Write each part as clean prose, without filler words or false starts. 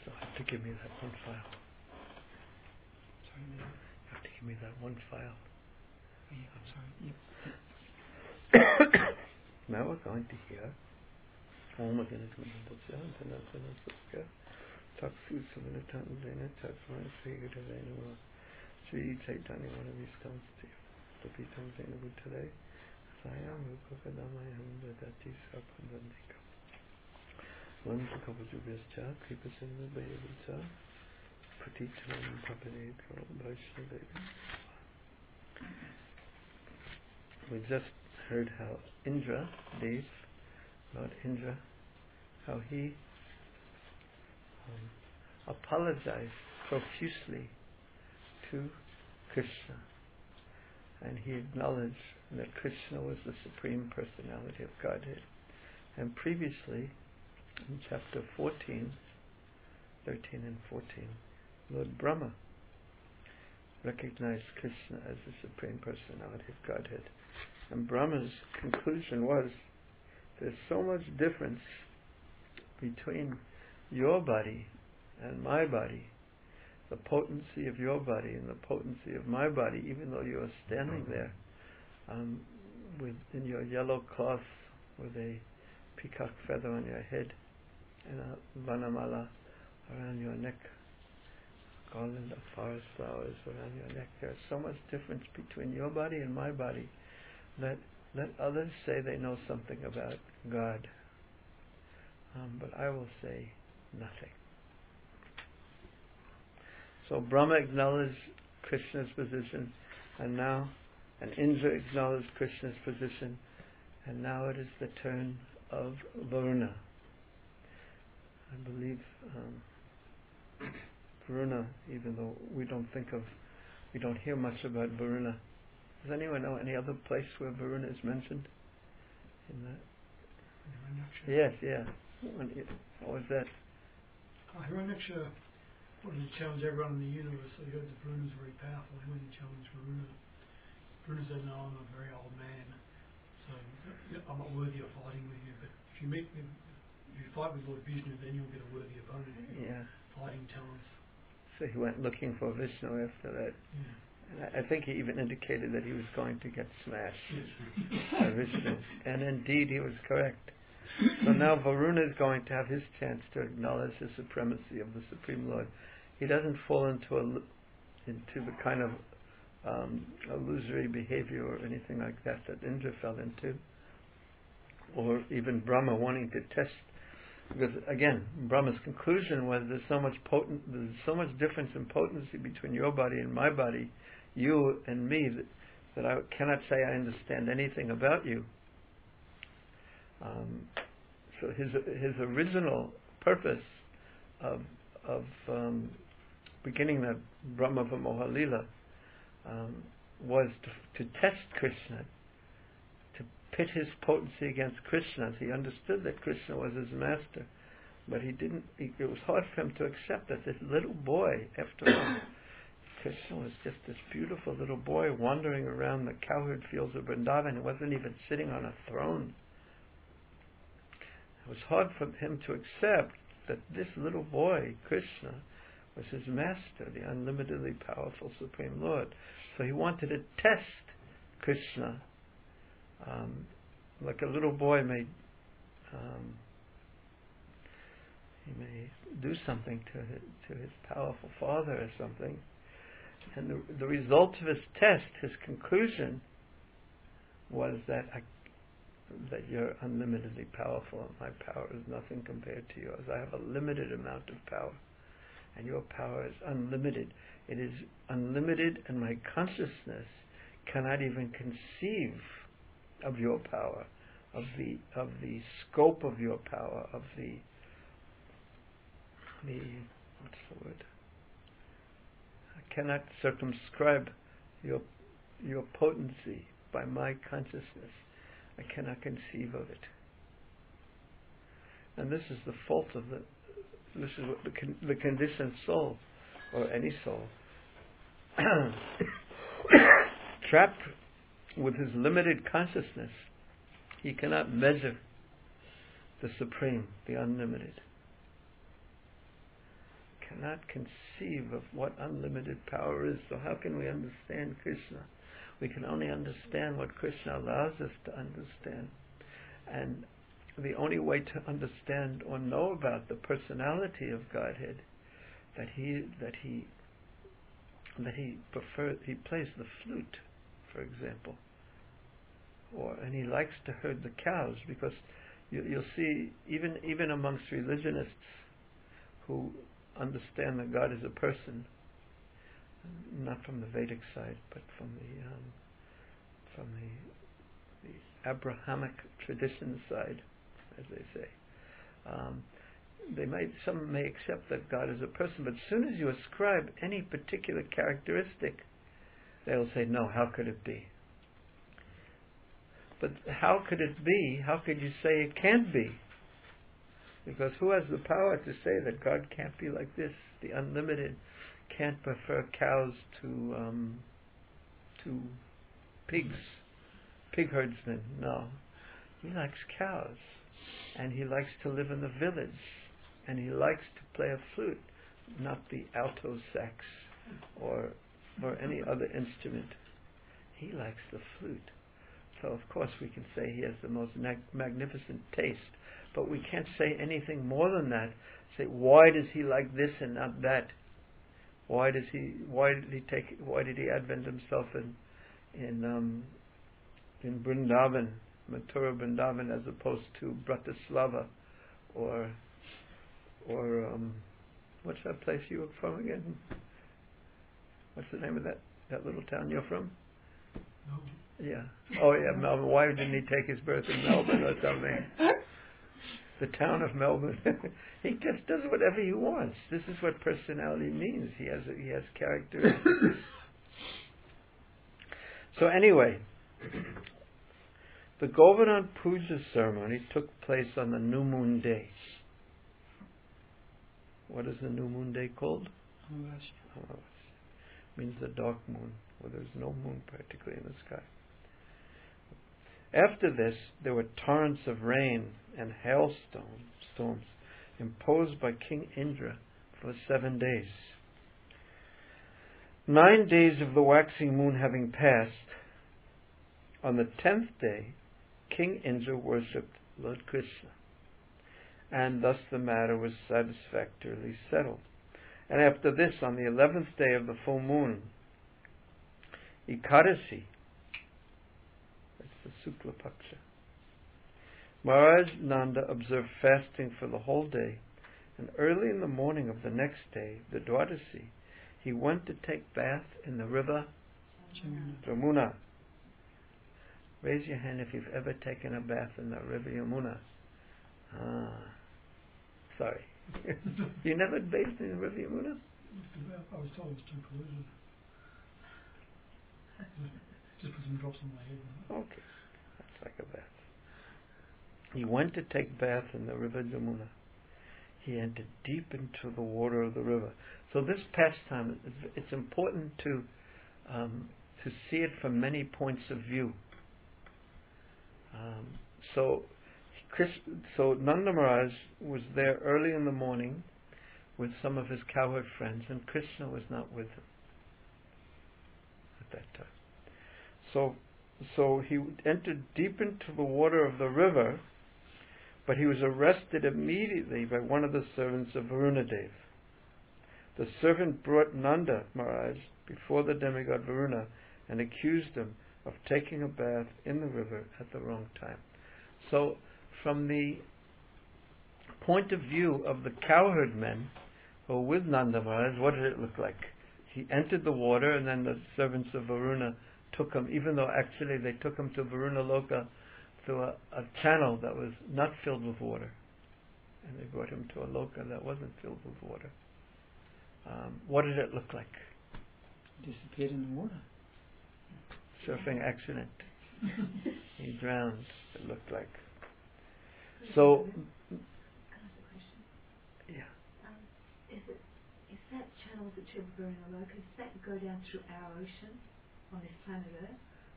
You'll have to give me that one file. Sorry, You have to give me that one file. I'm sorry. Now we're going to hear Om Aganatamandasya Taksu Savanatandena Tatsman Sri Gudavena Sri Chaitanya Manaviskamsti Tapitam Zena Buddhare Sayam Rupakadamayam Dadati Sapandandika Vandakavajubhyascha Kripasinda Bayavita Patitam Papanekro Vaishnadevi. We just heard how Indra, Dev, Lord Indra, how he apologized profusely to Krishna, and he acknowledged that Krishna was the Supreme Personality of Godhead. And previously, in chapter 13 and 14, Lord Brahma recognized Krishna as the Supreme Personality of Godhead. And Brahma's conclusion was, there's so much difference between your body and my body, the potency of your body and the potency of my body, even though you are standing there in your yellow cloth with a peacock feather on your head and a vanamala around your neck, garland of forest flowers around your neck. There's so much difference between your body and my body. Let others say they know something about God, but I will say nothing. So Brahma acknowledged Krishna's position, and Indra acknowledged Krishna's position, and now it is the turn of Varuna. I believe Varuna, even though we don't hear much about Varuna. Does anyone know any other place where Varuna is mentioned? In that? Yes, yeah. What was that? Hiranyaksha wanted to challenge everyone in the universe, so he heard that Varuna was very powerful. He went and challenged Varuna. Varuna said, "No, I'm a very old man, so I'm not worthy of fighting with you. But if you fight with Lord Vishnu, then you'll get a worthy opponent. Yeah. Fighting talents." So he went looking for Vishnu after that. Yeah. And I think he even indicated that he was going to get smashed by Vishnu. And indeed he was correct. So now Varuna is going to have his chance to acknowledge the supremacy of the Supreme Lord. He doesn't fall into the kind of illusory behavior or anything like that Indra fell into, or even Brahma wanting to test. Because again, Brahma's conclusion was there's so much difference in potency between your body and my body, you and me, that I cannot say I understand anything about you. So his original purpose of beginning the Brahma Vimoha Lila was to test Krishna, to pit his potency against Krishna. He understood that Krishna was his master, but it was hard for him to accept that this little boy, after all, Krishna was just this beautiful little boy wandering around the cowherd fields of Vrindavan. He wasn't even sitting on a throne. It was hard for him to accept that this little boy, Krishna, was his master, the unlimitedly powerful Supreme Lord. So he wanted to test Krishna, like a little boy may do something to his powerful father or something. And the result of his test, his conclusion, was that you're unlimitedly powerful, and my power is nothing compared to yours. I have a limited amount of power, and your power is unlimited. It is unlimited, and my consciousness cannot even conceive of your power, of the scope of your power, of the what's the word? I cannot circumscribe your potency by my consciousness. I cannot conceive of it. And this is the fault of this is what the conditioned soul, or any soul, trapped with his limited consciousness. He cannot measure the Supreme, the Unlimited. cannot conceive of what unlimited power is. So how can we understand Krishna? We can only understand what Krishna allows us to understand. And the only way to understand or know about the personality of Godhead, that he plays the flute, for example, and he likes to herd the cows, because you'll see even amongst religionists who understand that God is a person, not from the Vedic side, but from the Abrahamic tradition side, as they say. Some may accept that God is a person, but as soon as you ascribe any particular characteristic, they'll say, no, how could it be? But how could it be? How could you say it can't be? Because who has the power to say that God can't be like this? The unlimited can't prefer cows to pigs, pig herdsmen. No. He likes cows, and he likes to live in the village, and he likes to play a flute, not the alto sax or any other instrument. He likes the flute. So of course we can say he has the most magnificent taste, but we can't say anything more than that. Say, why does he like this and not that? Why did he advent himself in Vrindavan, Mathura Vrindavan, as opposed to Bratislava or what's that place you were from again? What's the name of that little town you're from? Melbourne. Yeah. Oh yeah, Melbourne. Why didn't he take his birth in Melbourne or something? The town of Melbourne. He just does whatever he wants. This is what personality means. He has characteristics. So anyway, the Govardhan Puja ceremony took place on the new moon day. What is the new moon day called? Amavasya. Means the dark moon, where there's no moon practically in the sky. After this, there were torrents of rain and hailstorms imposed by King Indra for 7 days. 9 days of the waxing moon having passed, on the 10th day, King Indra worshipped Lord Krishna, and thus the matter was satisfactorily settled. And after this, on the 11th day of the full moon, Ekadasi, that's the Sukla Paksha, Maharaj Nanda observed fasting for the whole day, and early in the morning of the next day, the Dwadasi, he went to take bath in the river Yamuna. Raise your hand if you've ever taken a bath in the river Yamuna. Sorry. You never bathed in the river Yamuna? I was told it was too polluted. Just put some drops on my head. Okay. That's like a bath. He went to take bath in the river Yamuna. He entered deep into the water of the river. So this pastime, it's important to see it from many points of view. So Nanda Maharaj was there early in the morning with some of his cowherd friends, and Krishna was not with him at that time. So he entered deep into the water of the river, but he was arrested immediately by one of the servants of Varunadev. The servant brought Nanda Maharaj before the demigod Varuna and accused him of taking a bath in the river at the wrong time. So, from the point of view of the cowherd men who were with Nanda Maharaj, what did it look like? He entered the water, and then the servants of Varuna took him, even though actually they took him to Varuna Loka through a channel that was not filled with water. And they brought him to a Loka that wasn't filled with water. What did it look like? Disappeared in the water. Surfing accident. He drowned, it looked like. So, Can I ask a question? Yeah. If that channel that you're Varuna Loka, does that go down through our ocean on this planet Earth?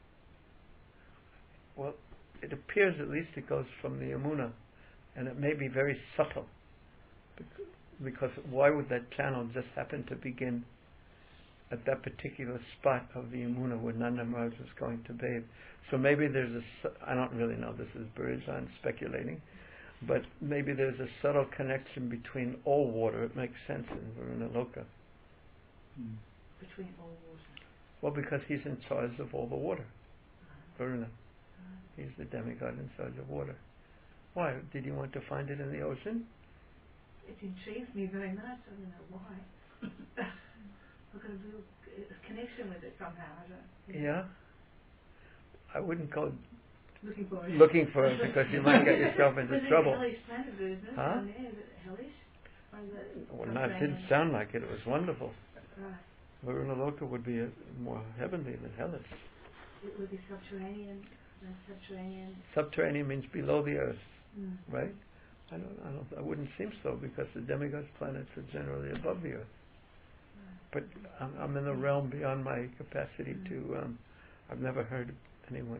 Well, it appears at least it goes from the Yamuna, and it may be very subtle. because why would that channel just happen to begin at that particular spot of the Yamuna where Nanda Maharaj was going to bathe? So maybe there's I don't really know, this is Burijan speculating, but maybe there's a subtle connection between all water. It makes sense in Varuna Loka. Between all water? Well, because he's in charge of all the water. Varuna. He's the demigod in charge of water. Why? Did you want to find it in the ocean? It intrigues me very much. I don't know why. I've got a real connection with it somehow. I don't. Yeah. I wouldn't go looking for it because you might get yourself into trouble. Hellish planet, isn't it? Huh? Is it hellish? Or is it Well, no, it didn't sound like it. It was wonderful. Right. Varuna Loka would be more heavenly than hellish. It would be subterranean. Subterranean. Subterranean means below the earth, right? Mm. I wouldn't seem so, because the demigods' planets are generally above the earth. But I'm in the realm beyond my capacity to. I've never heard anyone.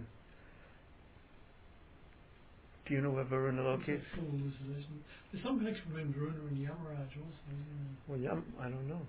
Do you know where Varuna Loka is? Full hallucination. There's some connection between Varuna and Yamaraj also, isn't there? Well, I don't know.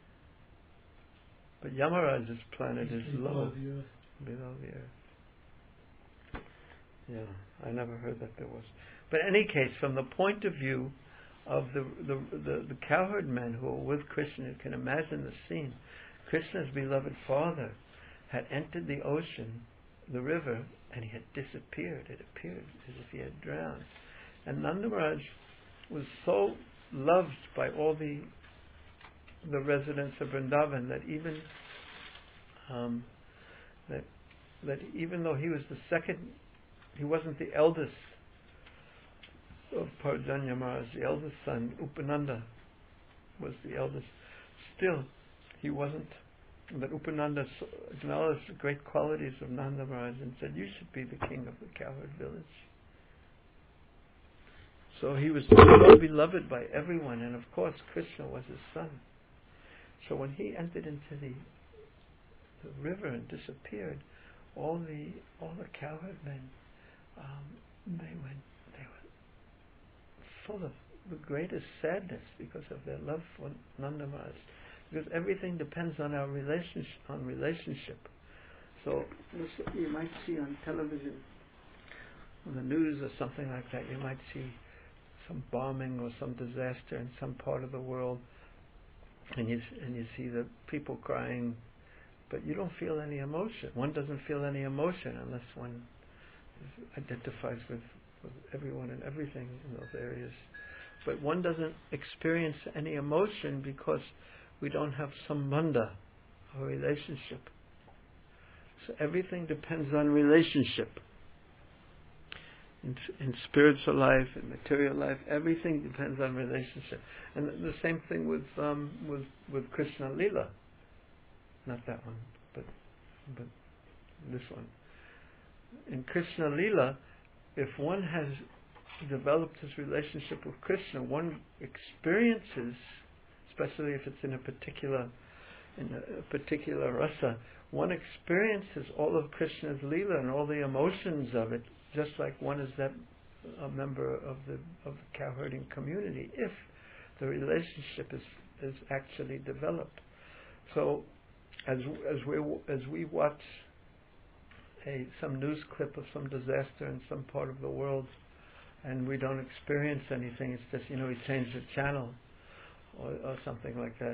But Yamaraj's planet is low, below the earth. Yeah, I never heard that there was. But in any case, from the point of view of the cowherd men who were with Krishna, you can imagine the scene. Krishna's beloved father had entered the ocean, the river, and he had disappeared. It appeared as if he had drowned. And Nanda Maharaj was so loved by all the residents of Vrindavan that even that even though he was the second, he wasn't the eldest of Parjanya Maharaj, the eldest son, Upananda was the eldest. Still, he wasn't. But Upananda acknowledged the great qualities of Nanda Maharaj and said, "You should be the king of the cowherd village." So he was so beloved by everyone, and of course Krishna was his son. So when he entered into the river and disappeared, all the cowherd men, they were full of the greatest sadness because of their love for Nanda Maharaj. Because everything depends on our relationship. So you might see on television, on the news or something like that, you might see some bombing or some disaster in some part of the world, and you see the people crying, but you don't feel any emotion. One doesn't feel any emotion unless one identifies with everyone and everything in those areas. But one doesn't experience any emotion because we don't have sambandha, a relationship. So everything depends on relationship. In spiritual life, in material life, everything depends on relationship. And the same thing with Krishna Lila. Not that one, but this one. In Krishna Lila, if one has developed his relationship with Krishna, one experiences, especially if it's in a particular rasa, one experiences all of Krishna's Leela and all the emotions of it, just like one is a member of the cowherding community, if the relationship is actually developed. So, as we watch some news clip of some disaster in some part of the world, and we don't experience anything, it's just, we change the channel or something like that.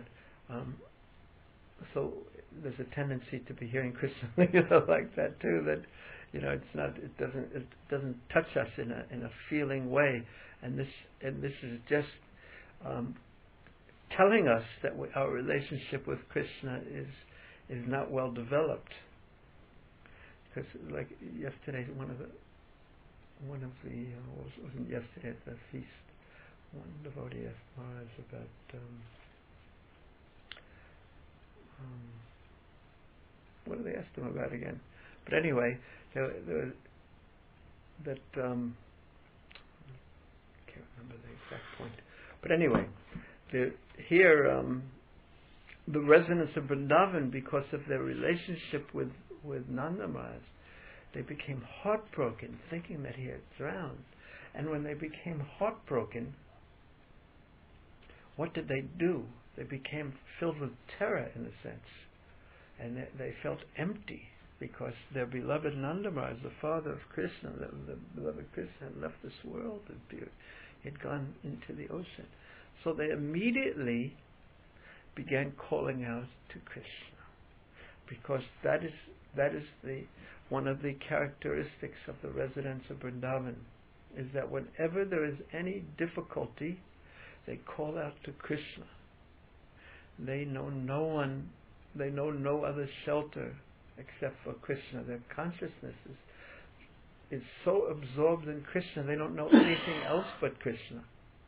So there's a tendency to be hearing Krishna like that too. That it doesn't touch us in a feeling way, and this is just telling us that our relationship with Krishna is not well developed. Because like yesterday, wasn't yesterday at the feast, one devotee asked Maharaj about what did they ask him about again? But anyway, I can't remember the exact point. But anyway, the residents of Vrindavan, because of their relationship with Nanda Maharaj, they became heartbroken, thinking that he had drowned. And when they became heartbroken, what did they do? They became filled with terror, in a sense. And they felt empty because their beloved Nanda Maharaj, the father of Krishna, the beloved Krishna, had left this world. He had gone into the ocean. So they immediately began calling out to Krishna, because that is one of the characteristics of the residents of Vrindavan, is that whenever there is any difficulty, they call out to Krishna. They know no other shelter except for Krishna. Their consciousness is so absorbed in Krishna, they don't know anything else but Krishna.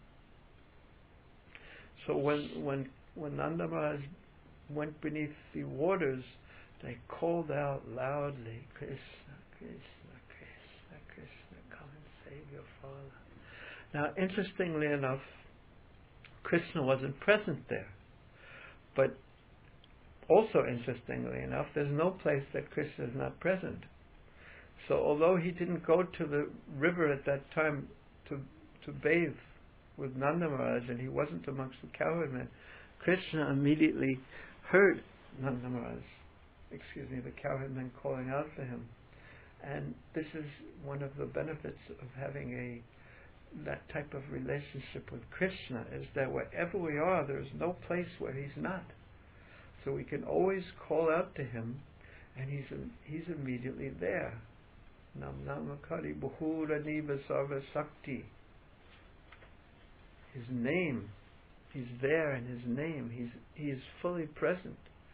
So when Nanda Maharaj went beneath the waters, they called out loudly, Krishna, Krishna, Krishna, Krishna, come and save your father. Now, interestingly enough, Krishna wasn't present there. But also interestingly enough, there's no place that Krishna is not present. So although he didn't go to the river at that time to bathe with Nanda Maharaj, and he wasn't amongst the cowherdmen, Krishna immediately heard Nanda Maharaj, the cowherdmen calling out for him. And this is one of the benefits of having that type of relationship with Krishna, is that wherever we are, there is no place where He's not. So we can always call out to Him, and He's immediately there. Nam Namakari Bahura Niva Sarva Sakti. His name, He's there in His name. He is fully present.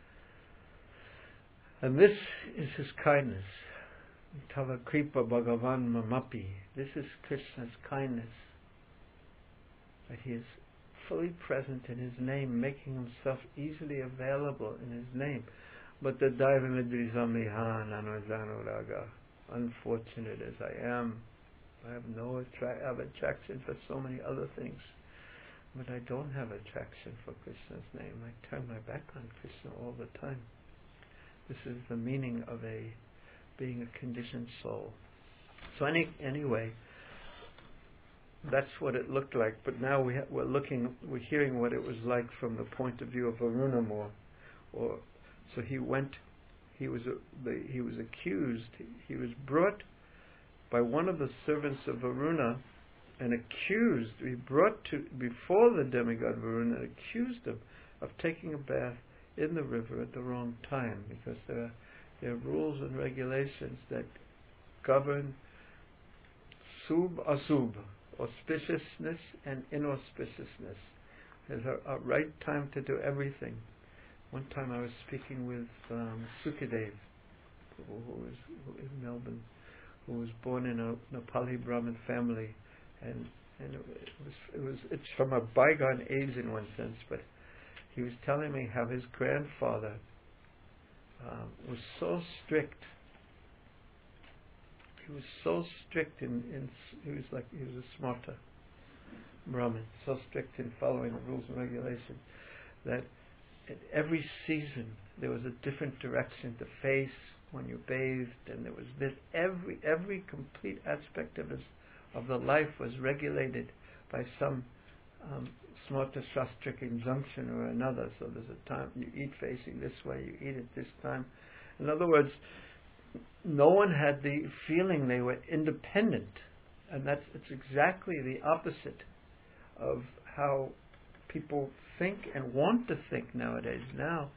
And this is His kindness. Tava Kripa Bhagavan Mamapi. This is Krishna's kindness, that He is fully present in His name, making Himself easily available in His name. But the Daiva Midrisamihan Anuzanuraga, unfortunate as I am, I have attraction for so many other things, but I don't have attraction for Krishna's name. I turn my back on Krishna all the time. This is the meaning of being a conditioned soul. So anyway, that's what it looked like. But now we're hearing what it was like from the point of view of Varuna more. So he was accused. He was brought by one of the servants of Varuna and accused. He brought before the demigod Varuna, and accused him of taking a bath in the river at the wrong time, because there are rules and regulations that govern sub-asub, auspiciousness and inauspiciousness. There's a right time to do everything. One time I was speaking with Sukadev, who was in Melbourne, who was born in a Nepali Brahmin family, and it's from a bygone age in one sense, but he was telling me how his grandfather was so strict. He was so strict he was a smarta Brahmin, so strict in following the rules and regulations that at every season there was a different direction to face when you bathed, and there was this every complete aspect of the life was regulated by some smarta shastric injunction or another. So there's a time you eat facing this way, you eat at this time. In other words, no one had the feeling they were independent, and it's exactly the opposite of how people think and want to think nowadays. Now,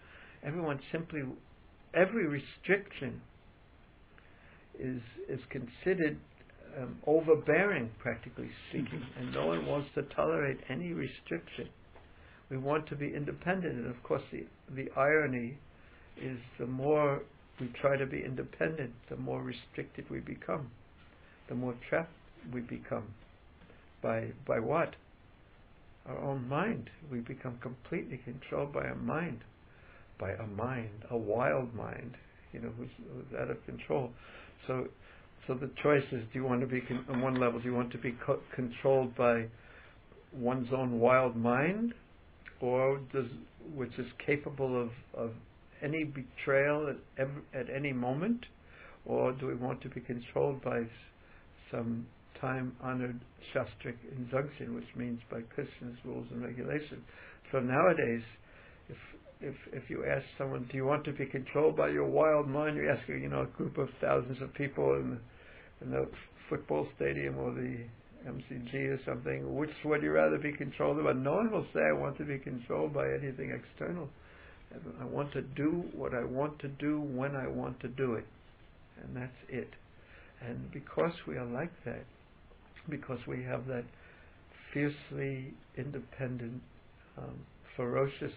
every restriction is considered overbearing, practically speaking, and no one wants to tolerate any restriction. We want to be independent, and of course the irony is the more we try to be independent, the more restricted we become, the more trapped we become. By what? Our own mind. We become completely controlled by a mind, a wild mind, who's out of control. So the choice is: do you want to be on one level? Do you want to be controlled by one's own wild mind, which is capable of any betrayal at any moment, or do we want to be controlled by some time-honored Shastric injunction, which means by Krishna's rules and regulations. So nowadays, if you ask someone, do you want to be controlled by your wild mind? You're asking, a group of thousands of people in the football stadium or the MCG or something, which would you rather be controlled by? No one will say, I want to be controlled by anything external. I want to do what I want to do when I want to do it. And that's it. And because we are like that, because we have that fiercely independent, ferocious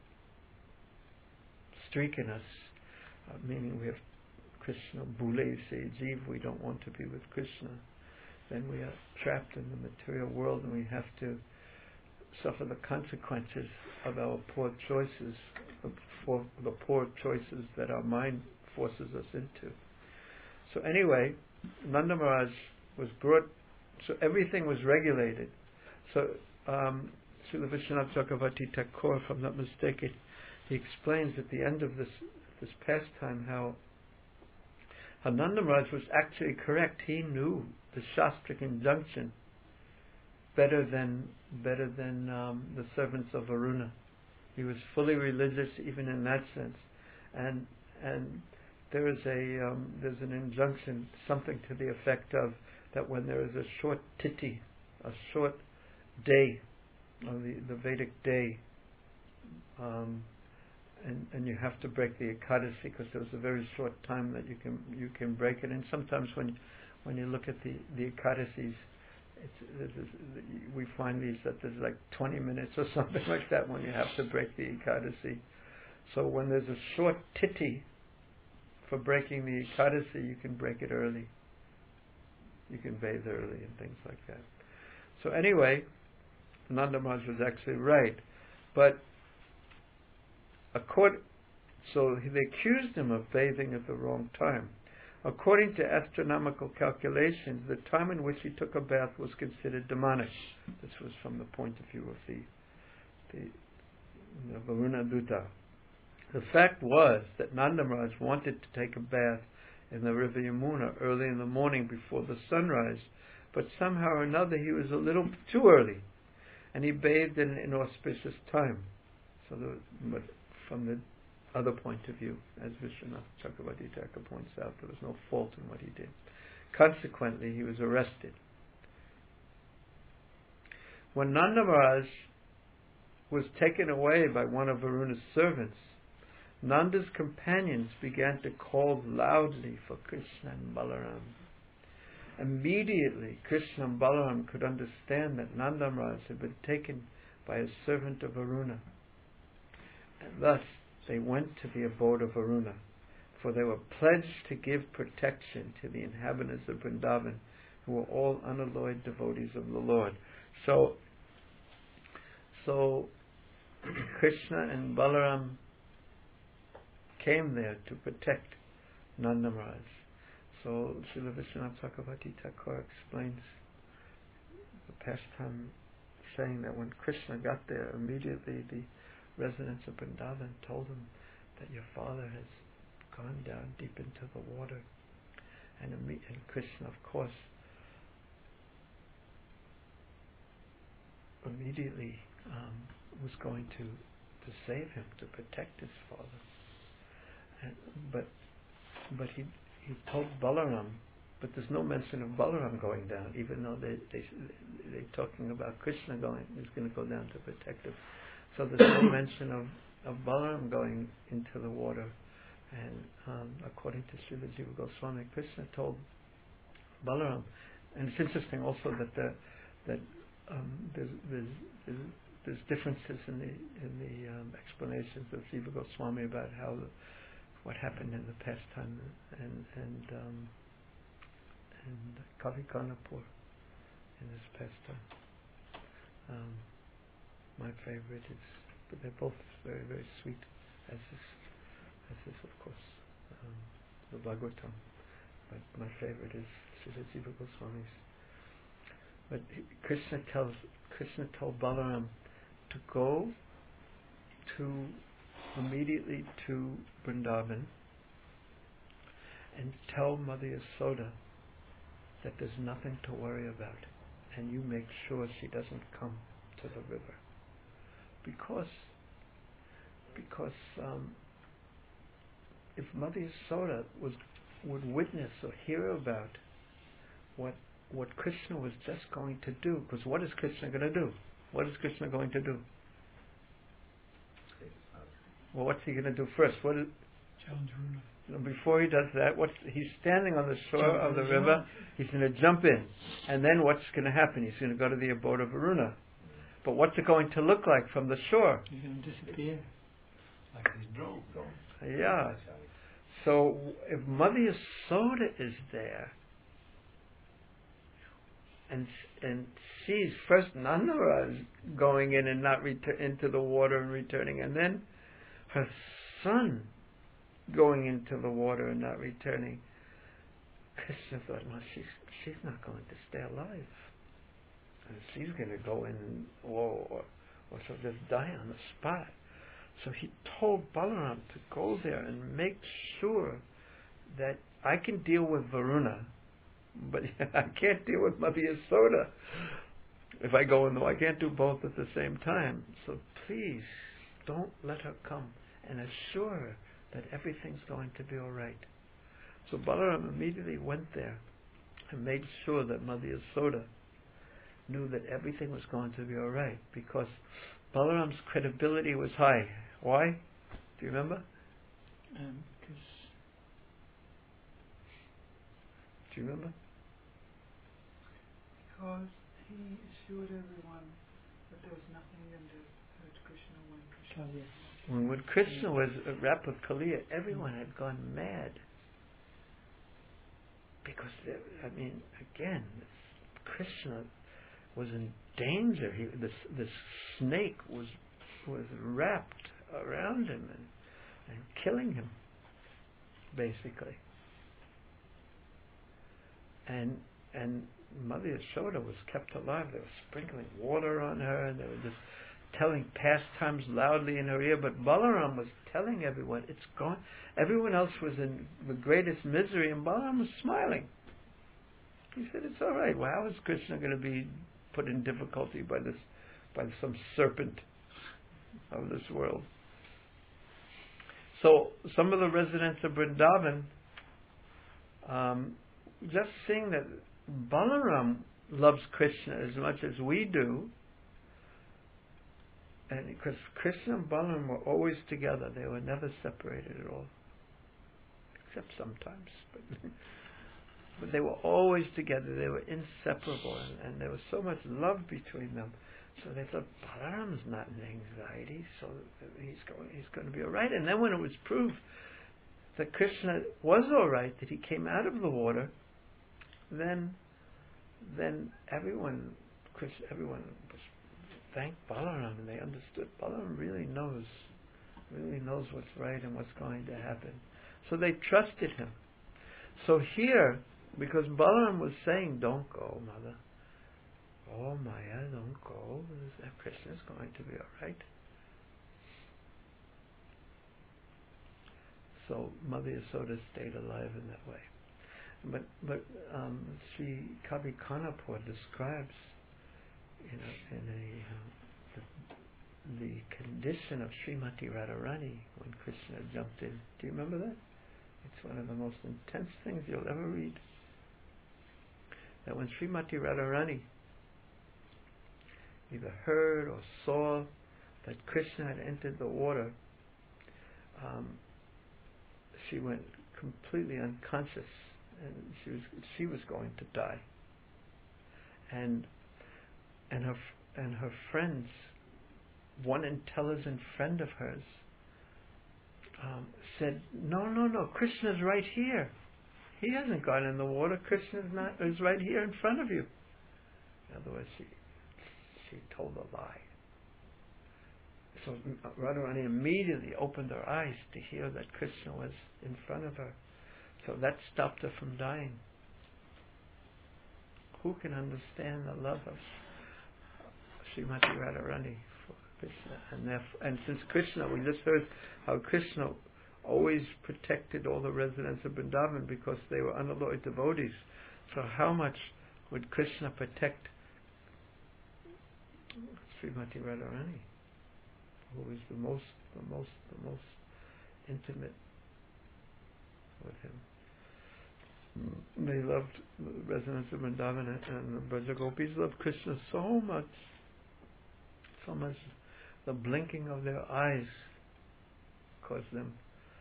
streak in us, meaning we have Krishna, Bhule se Jeev, we don't want to be with Krishna, then we are trapped in the material world and we have to suffer the consequences of our poor choices, for the poor choices that our mind forces us into. So anyway, Nanda Maharaj was brought, so everything was regulated. So Srila Vishwanath Chakravarti Thakur, if I'm not mistaken, he explains at the end of this pastime how Nanda Maharaj was actually correct. He knew the Shastric injunction better than the servants of Varuna. He was fully religious even in that sense, and there's an injunction, something to the effect of that when there is a short titi, a short day, the Vedic day, and you have to break the Ekadasi because there's a very short time that you can break it. And sometimes when you look at the Ekadasis, we find these that there's like 20 minutes or something like that when you have to break the Ekadasi. So when there's a short titi for breaking the Ekadasi, you can break it early. You can bathe early and things like that. So anyway, Nanda Maharaj was actually right. But so they accused him of bathing at the wrong time. According to astronomical calculations, the time in which he took a bath was considered demonic. This was from the point of view of the Varuna Dutta. The fact was that Nanda Maharaj wanted to take a bath in the river Yamuna early in the morning before the sunrise, but somehow or another he was a little too early, and he bathed in an inauspicious time. But from the other point of view, as Vishwanath Chakravarti Thakur points out, there was no fault in what he did. Consequently, he was arrested. When Nanda Maharaj was taken away by one of Varuna's servants, Nanda's companions began to call loudly for Krishna and Balaram. Immediately, Krishna and Balaram could understand that Nanda Maharaj had been taken by a servant of Varuna. And thus, they went to the abode of Varuna, for they were pledged to give protection to the inhabitants of Vrindavan, who were all unalloyed devotees of the Lord. So Krishna and Balaram came there to protect Nanda Maharaj. So Srila Vishwanath Chakravarti Thakur explains the pastime, saying that when Krishna got there, immediately the residents of Vrindavan told him that your father has gone down deep into the water, and Krishna, of course, immediately was going to save him, to protect his father. But he told Balaram, but there's no mention of Balaram going down, even though they're talking about Krishna is going to go down to protect him. So there's no mention of Balaram going into the water. And according to Srila Jiva Goswami, Krishna told Balaram, and it's interesting also that there's differences in the explanations of Jiva Goswami about what happened in the pastime and Kavi Karnapur in this pastime. My favorite is, but they're both very, very sweet, as is of course the Bhagavatam. But my favorite is Srila Jiva Goswami's. But Krishna told Balaram to go immediately to Vrindavan and tell Mother Yasoda that there's nothing to worry about, and you make sure she doesn't come to the river, because if Mother Yasoda would witness or hear about what Krishna was just going to do, because what is Krishna going to do? What is Krishna going to do? Well, what's he going to do first? Challenge Varuna. Before he does that, he's standing on the shore of the river. He's going to jump in, and then what's going to happen? He's going to go to the abode of Varuna. But what's it going to look like from the shore? He's going to disappear. Like his drone. Yeah. So if Mother Yasoda is there and sees first Nandara going in and not into the water and returning, and then her son going into the water and not returning, Krishna thought, well, she's not going to stay alive. And she's going to go in or she'll just die on the spot. So he told Balaram to go there and make sure that I can deal with Varuna, but I can't deal with Mother Yasoda. If I go in there, I can't do both at the same time. So please, don't let her come, and assure her that everything's going to be all right. So Balaram immediately went there and made sure that Mother Yasoda knew that everything was going to be all right, because Balaram's credibility was high. Why? Do you remember? Do you remember? Because he assured everyone that there was nothing going to hurt Krishna When Krishna was wrapped with Kaliya, everyone had gone mad. Because, again, Krishna was in danger. The snake was wrapped around him and killing him, basically. And Mother Yasoda was kept alive. They were sprinkling water on her, and they were just telling pastimes loudly in her ear. But Balaram was telling everyone, it's gone. Everyone else was in the greatest misery, and Balaram was smiling. He said, it's all right. Well, how is Krishna going to be put in difficulty by some serpent of this world? So some of the residents of Vrindavan, just seeing that Balaram loves Krishna as much as we do, and because Krishna and Balaram were always together, they were never separated at all, except sometimes, but they were always together. They were inseparable, and there was so much love between them. So they thought, Balaram's not in anxiety, so he's going to be all right. And then when it was proved that Krishna was all right, that he came out of the water, then everyone thanked Balaram, and they understood Balaram really knows what's right and what's going to happen. So they trusted him. So here, because Balaram was saying, don't go, mother. Oh, Maya, don't go. Krishna's going to be all right. So Mother Yasoda stayed alive in that way. But Sri Kavi Kanapur describes, the condition of Srimati Radharani when Krishna jumped in. Do you remember that? It's one of the most intense things you'll ever read. That when Srimati Radharani either heard or saw that Krishna had entered the water, she went completely unconscious, and she was going to die. And her friends, one intelligent friend of hers, said, No, Krishna's right here. He hasn't gone in the water. Is right here in front of you. In other words, she told a lie. So Radharani immediately opened her eyes to hear that Krishna was in front of her. So that stopped her from dying. Who can understand the love of Srimati Radharani for Krishna? And since Krishna, we just heard how Krishna always protected all the residents of Vrindavan because they were unalloyed devotees. So how much would Krishna protect Srimati Radharani, who is the most intimate with him? They loved the residents of Vrindavan, and the Braja Gopis loved Krishna so much. The blinking of their eyes caused them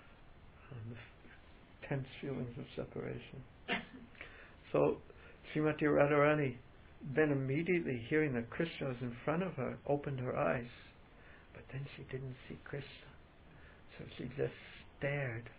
tense feelings of separation. So Srimati Radharani, then immediately hearing that Krishna was in front of her, opened her eyes, but then she didn't see Krishna, so she just stared,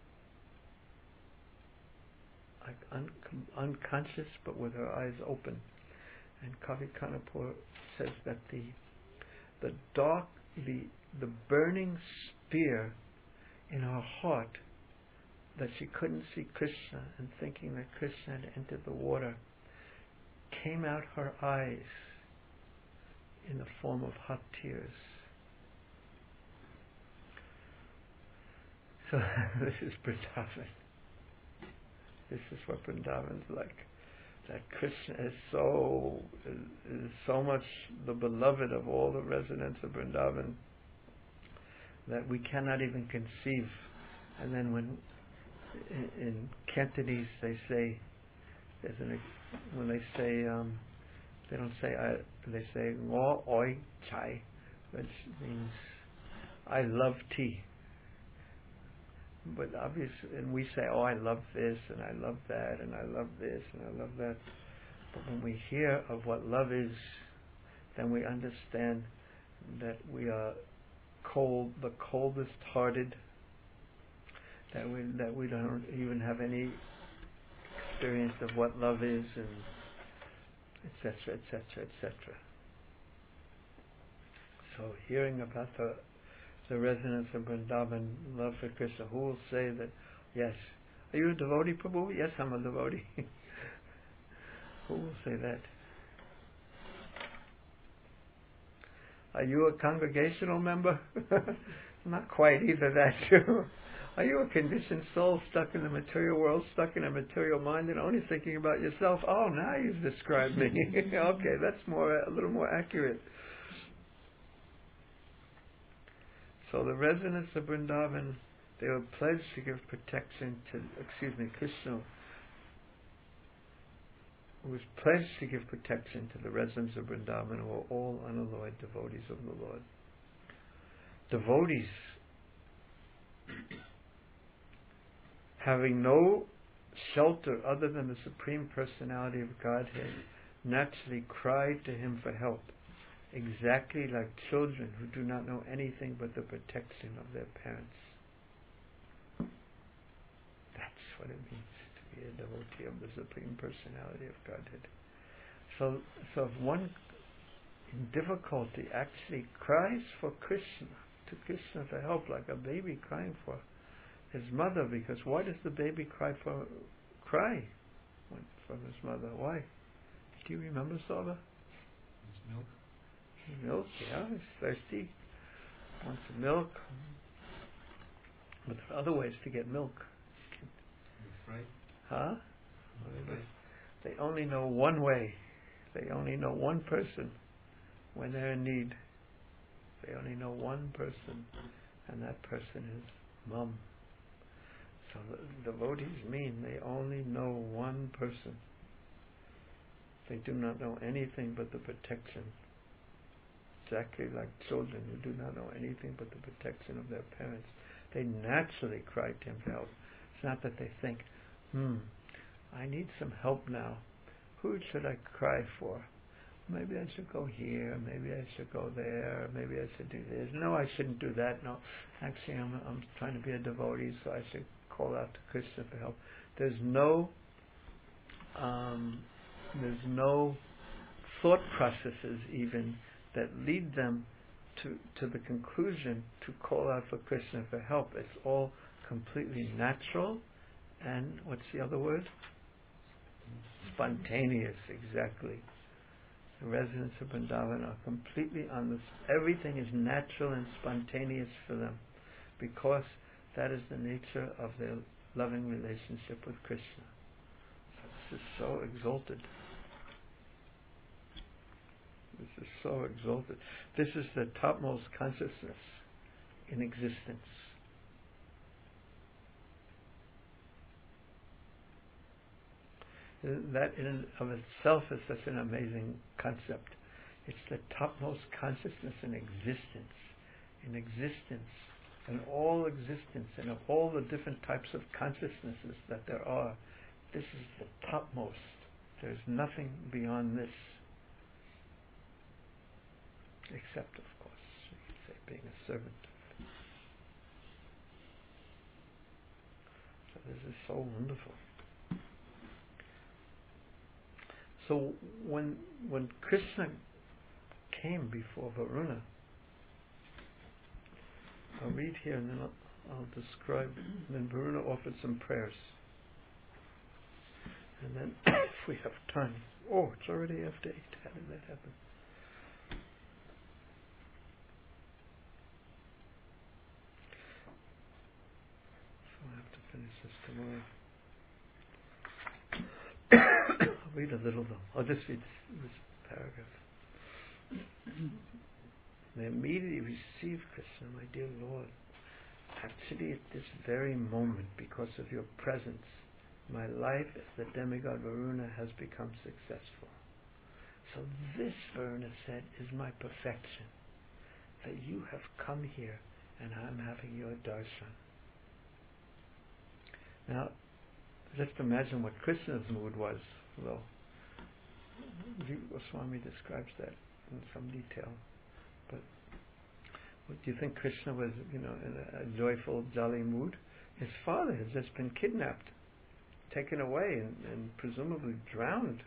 like unconscious, but with her eyes open. And Kavi Kanapur says that the burning spear in her heart, that she couldn't see Krishna, and thinking that Krishna had entered the water, came out her eyes in the form of hot tears. So this is Vrindavan. This is what Vrindavan's like. That Krishna is so much the beloved of all the residents of Vrindavan that we cannot even conceive. And then when in Cantonese they say, when they say, they don't say they say ngo oi chai, which means I love tea. But obviously, and we say, oh, I love this, and I love that, and I love this, and I love that. But when we hear of what love is, then we understand that we are cold, the coldest hearted, that we don't even have any experience of what love is, and etc., etc., etc. So hearing about the residents of Vrindavan love for Krishna, who will say that, yes, are you a devotee, Prabhu? Yes, I'm a devotee. Who will say that? Are you a congregational member? Not quite either that too. Are you a conditioned soul stuck in the material world, stuck in a material mind and only thinking about yourself? Oh, now you've described me. Okay, that's a little more accurate. So the residents of Vrindavan, they were pledged to give protection to, Krishna was pledged to give protection to the residents of Vrindavan, who were all unalloyed devotees of the Lord. Devotees, having no shelter other than the Supreme Personality of Godhead, naturally cried to Him for help, exactly like children who do not know anything but the protection of their parents. That's what it means to be a devotee of the Supreme Personality of Godhead. So if one in difficulty actually cries for Krishna, to Krishna for help, like a baby crying for his mother, because why does the baby cry from his mother? Why? Do you remember, Saba? It's milk. Milk, yeah, he's thirsty, wants milk. But there are other ways to get milk. Right. Huh? They only know one way. They only know one person when they're in need. They only know one person, and that person is Mum. So the devotees mean they only know one person. They do not know anything but the protection. Exactly like children who do not know anything but the protection of their parents. They naturally cry to Him for help. It's not that they think, I need some help now. Who should I cry for? Maybe I should go here, maybe I should go there, maybe I should do this. No, I shouldn't do that. No, actually I'm trying to be a devotee, so I should call out to Krishna for help. There's no thought processes even that lead them to the conclusion to call out for Krishna for help. It's all completely natural and, what's the other word? Spontaneous, exactly. The residents of Vrindavan are completely on this. Everything is natural and spontaneous for them, because that is the nature of their loving relationship with Krishna. So is so exalted. This is so exalted. This is the topmost consciousness in existence. That in and of itself is such an amazing concept. It's the topmost consciousness in existence. In existence. In all existence. And of all the different types of consciousnesses that there are, this is the topmost. There's nothing beyond this. Except, of course, you could say, being a servant. So this is so wonderful. So when Krishna came before Varuna, I'll read here and then I'll describe. And then Varuna offered some prayers. And then, if we have time, it's already after 8. How did that happen? So I have to finish this tomorrow. I'll read a little though. I'll just read this paragraph. They immediately received Krishna, my dear Lord. Actually, at this very moment, because of your presence, my life as the demigod Varuna has become successful. So this, Varuna said, is my perfection. That you have come here and I'm having your darshan. Now, just imagine what Krishna's mood was, though. Goswami describes that in some detail. But what do you think Krishna was, in a joyful, jolly mood? His father had just been kidnapped, taken away, and presumably drowned.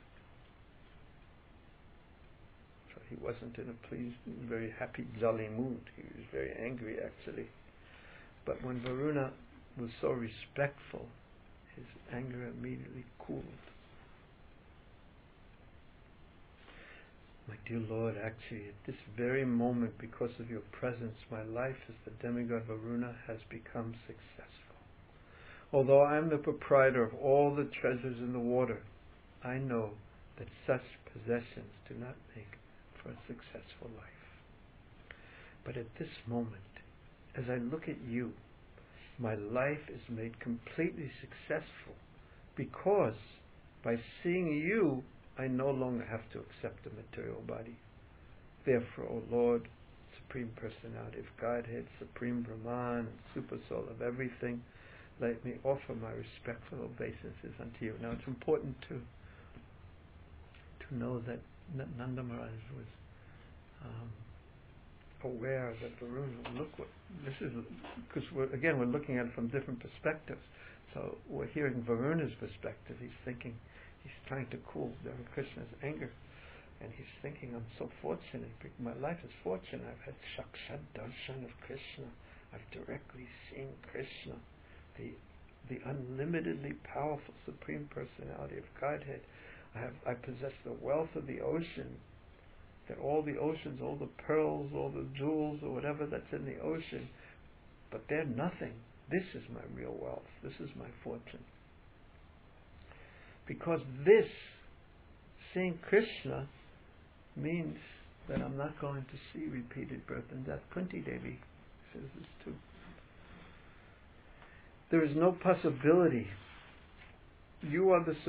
So he wasn't in a pleased, very happy, jolly mood. He was very angry, actually. But when Varuna was so respectful, his anger immediately cooled. My dear Lord, actually, at this very moment, because of your presence, my life as the demigod Varuna has become successful. Although I am the proprietor of all the treasures in the water, I know that such possessions do not make for a successful life. But at this moment, as I look at you, my life is made completely successful because by seeing you, I no longer have to accept a material body. Therefore, O Lord, Supreme Personality of Godhead, Supreme Brahman, and Super Soul of everything, let me offer my respectful obeisances unto you. Now it's important to know that Nanda Maharaj was aware that Varuna, look what this is, because we're looking at it from different perspectives. So we're hearing Varuna's perspective. He's thinking, he's trying to cool Krishna's anger, and he's thinking, I'm so fortunate. My life is fortunate. I've had Sakshat Darshan of Krishna. I've directly seen Krishna, the unlimitedly powerful Supreme Personality of Godhead. I possess the wealth of the ocean. That all the oceans, all the pearls, all the jewels, or whatever that's in the ocean, but they're nothing. This is my real wealth. This is my fortune. Because this, seeing Krishna, means that I'm not going to see repeated birth and death. Kunti Devi says this too. There is no possibility. You are the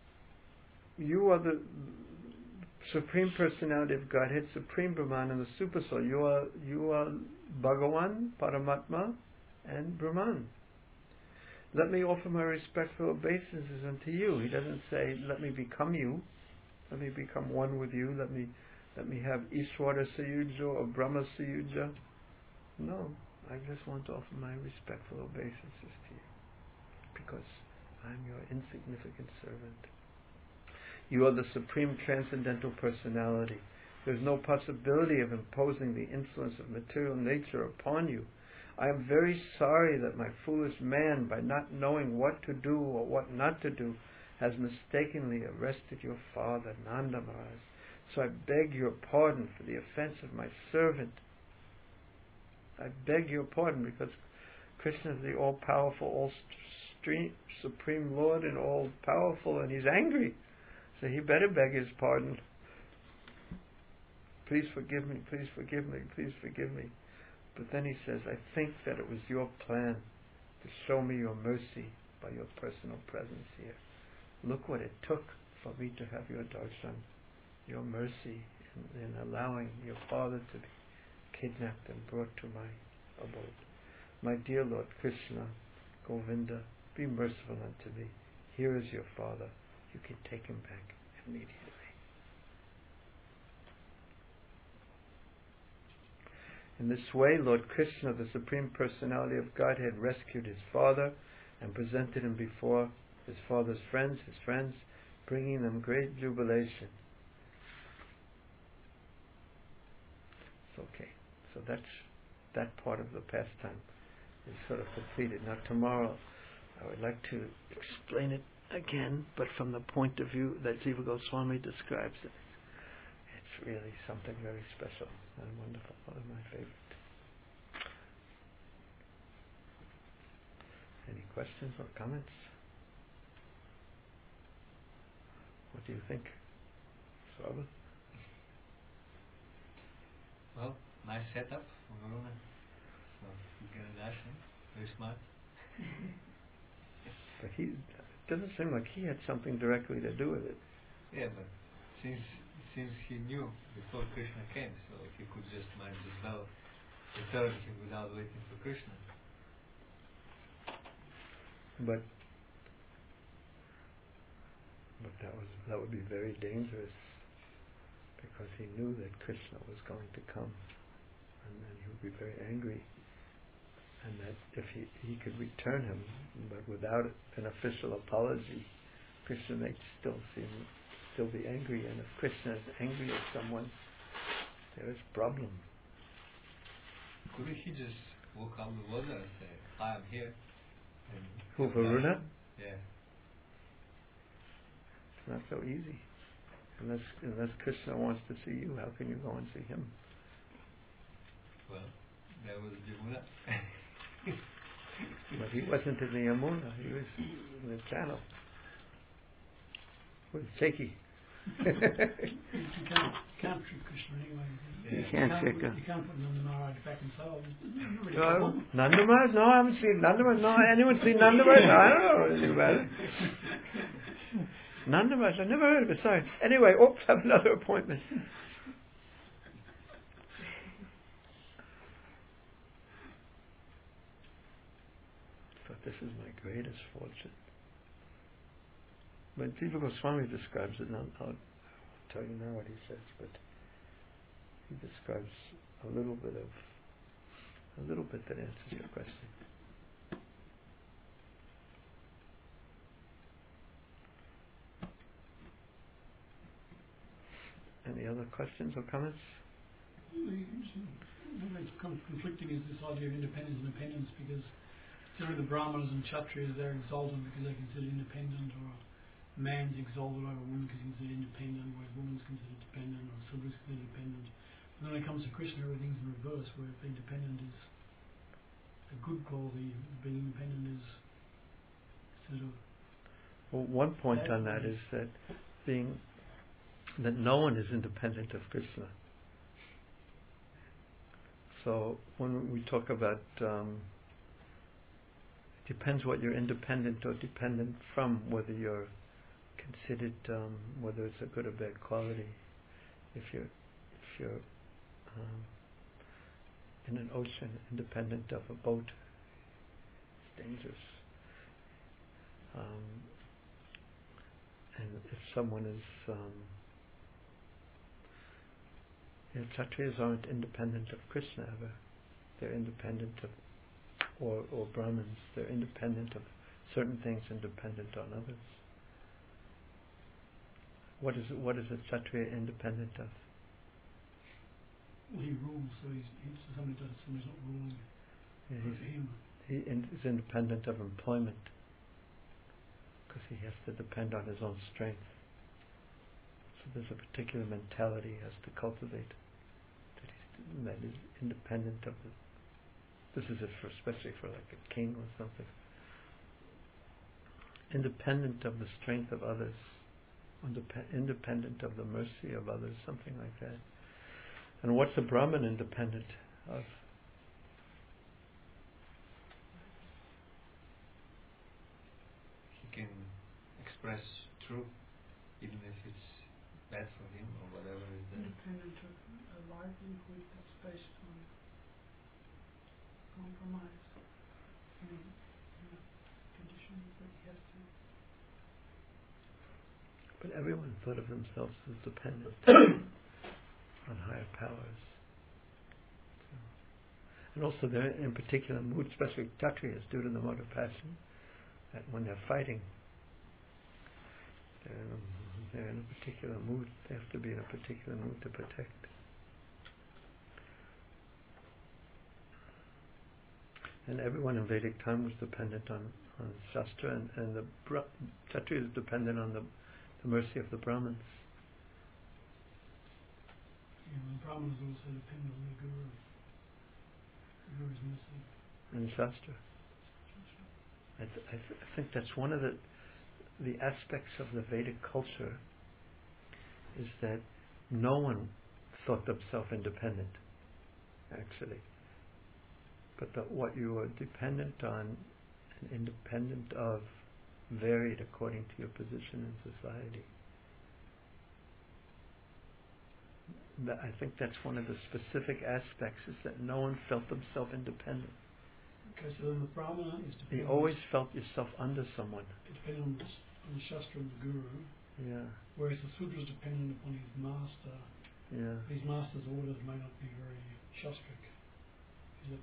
Supreme Personality of Godhead, Supreme Brahman, and the Super Soul. You are Bhagavan, Paramatma, and Brahman. Let me offer my respectful obeisances unto you. He doesn't say, let me become you. Let me become one with you. Let me have Ishvara Sayuja or Brahma Sayuja. No, I just want to offer my respectful obeisances to you, because I'm your insignificant servant. You are the Supreme Transcendental Personality. There's no possibility of imposing the influence of material nature upon you. I am very sorry that my foolish man, by not knowing what to do or what not to do, has mistakenly arrested your father, Nanda Maharaj. So I beg your pardon for the offense of my servant. I beg your pardon, because Krishna is the all-powerful, Supreme Lord and all powerful, and he's angry. So he better beg his pardon. Please forgive me, please forgive me, please forgive me. But then he says, I think that it was your plan to show me your mercy by your personal presence here. Look what it took for me to have your darshan, your mercy in allowing your father to be kidnapped and brought to my abode. My dear Lord Krishna, Govinda, be merciful unto me. Here is your father. You can take him back immediately. In this way, Lord Krishna, the Supreme Personality of Godhead, rescued his father and presented him before his father's friends, bringing them great jubilation. Okay, so that part of the pastime is sort of completed. Now tomorrow I would like to explain it again, but from the point of view that Jiva Goswami describes it. It's really something very special and wonderful, one of my favorite. Any questions or comments? What do you think, Swabha? Well, nice setup for Varuna. So you get a darshan, very smart. But it doesn't seem like he had something directly to do with it. Yeah, but since he knew before Krishna came, so he could just manage as well return him without waiting for Krishna. But that would be very dangerous, because he knew that Krishna was going to come, and then he would be very angry, and that if he could return him, but without an official apology, Krishna may still be angry, and if Krishna is angry at someone, there is problem. Couldn't he just walk out the water and say, "Hi, I'm here"? Who, Varuna? Yeah. It's not so easy. Unless Krishna wants to see you, how can you go and see him? Well, there was Yamuna. But he wasn't in the Yamuna, he was in the channel. With Cheki. You can't trick Krishna anyway. You can't trick him. You can't put Nanda Maharaj back in soul. Nanda Maharaj? No, I haven't seen Nanda Maharaj. No, anyone seen Nanda Maharaj? No, I don't know anything about it. Nanda Maharaj, I've never heard of it, sorry. Anyway, oops, I have another appointment. But this is my greatest fortune. But Jiva Goswami describes it, and I'll tell you now what he says, but he describes a little bit that answers your question. Any other questions or comments? What's conflicting is this idea of independence and dependence, because generally the Brahmanas and Kshatriyas, they're exalted because they're considered independent, or man's exalted over woman because he's considered independent, whereas woman's considered dependent, or Sudra's considered dependent. And then when it comes to Krishna, everything's in reverse, where if being dependent is a good quality, being independent is sort of... Well, one point on that is that no one is independent of Krishna. So when we talk about depends what you're independent or dependent from, whether you're considered whether it's a good or bad quality. If you're in an ocean, independent of a boat, it's dangerous. And if someone is Kshatriyas aren't independent of Krishna ever. They're independent of, or Brahmins, they're independent of certain things and dependent on others. What is a Kshatriya independent of? Well, he rules, so somebody's not ruling for him. He is independent of employment, because he has to depend on his own strength. So there's a particular mentality he has to cultivate that is independent of this is especially for like a king or something. independent of the strength of others, independent of the mercy of others, something like that. And what's a Brahman independent of? He can express truth, even if it's bad for him or whatever is there. Independent of a livelihood that's based on compromise. I mean, conditions that he has to. But everyone thought of themselves as dependent on higher powers. So. And also they're in particular mood, especially Kshatriyas, due to the mode of passion, that when they're fighting, they're in a particular mood. They have to be in a particular mood to protect. And everyone in Vedic time was dependent on Shastra, and the Kshatriya is dependent on the mercy of the Brahmins. Yeah, the Brahmanas also depend on the Guru. The Guru's mercy. And Shastra. I think that's one of the aspects of the Vedic culture, is that no one thought themselves independent, actually. But that what you are dependent on and independent of varied according to your position in society. I think that's one of the specific aspects, is that no one felt themselves independent. Okay, so then the Brahmana is You dependent. always felt yourself under someone. Dependent on the Shastra and the Guru. Yeah. Whereas the Sudra is dependent upon his master. Yeah. His master's orders may not be very Shastric. Is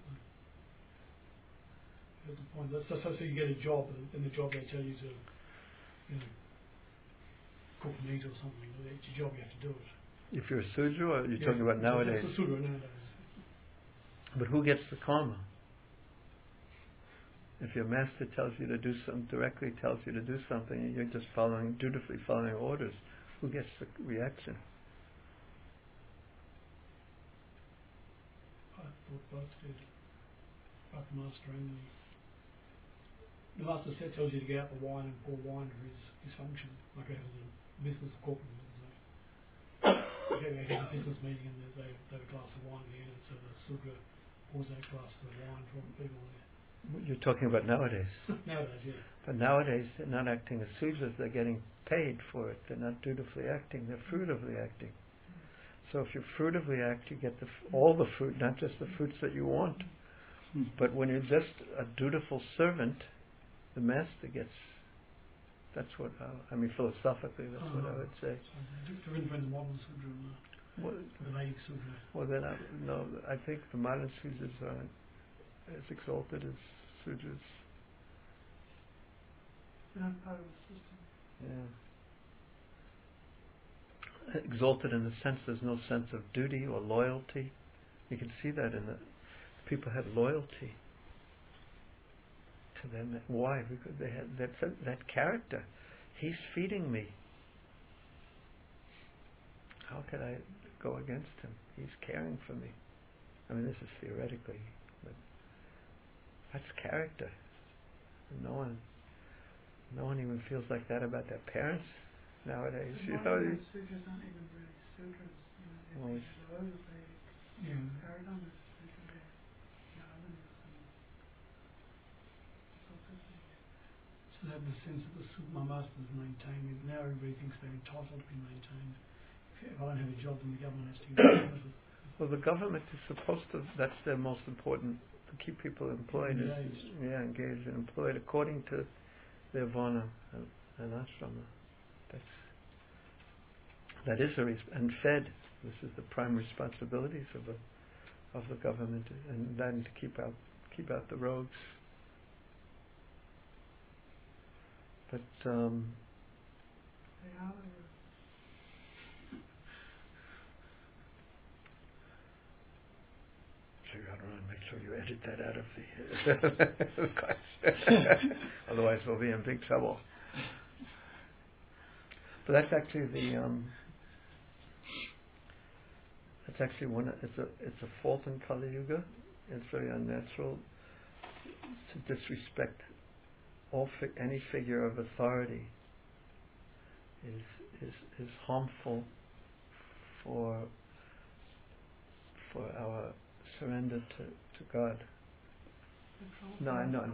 that the point? So you get a job, and the job they tell you to, cook meat or something. It's your job, you have to do it. If you're a Sudra, or you're talking about nowadays? That's the Sudra nowadays. But who gets the karma? If your master tells you to do something, directly tells you to do something, and you're just dutifully following orders, who gets the reaction? I thought both did. Both the master and the master tells you to get out the wine and pour wine for his function, like it has a business corporate. They have a business meeting and they have a glass of wine at the end, so the Sudra pours that glass of wine for all the people there. You're talking about nowadays. Nowadays, yeah. But nowadays they're not acting as Sudras, they're getting paid for it. They're not dutifully acting, they're fruitively acting. So if you fruitively act, you get all the fruit, not just the fruits that you want. But when you're just a dutiful servant, the master gets. That's what philosophically, that's what I would say. So different from the modern Sudra and the Vedic Sudra. Well, then I think the modern Sudras aren't as exalted as Sudras. They're not part of the system. Yeah. Exalted in the sense there's no sense of duty or loyalty. You can see that in the people had loyalty to them. Why? Because they had that character. He's feeding me. How could I go against him? He's caring for me. I mean, this is theoretically, but that's character. No one even feels like that about their parents nowadays. The modern Sudras aren't even really Sudras. It's low Vedic paradigm is So they have the sense that my master's maintaining. Now everybody thinks they're entitled to be maintained. If I don't have a job, then the government has to give me benefit. Well, the government is supposed to. That's their most important, to keep people employed. Engaged and employed according to their varna and ashrama. That is and fed. This is the prime responsibilities of the government, and then to keep out the rogues. But they are make sure you edit that out of the question. Otherwise we'll be in big trouble. But that's actually it's a fault in Kali Yuga. It's very unnatural to disrespect any figure of authority is harmful for our surrender to God. No.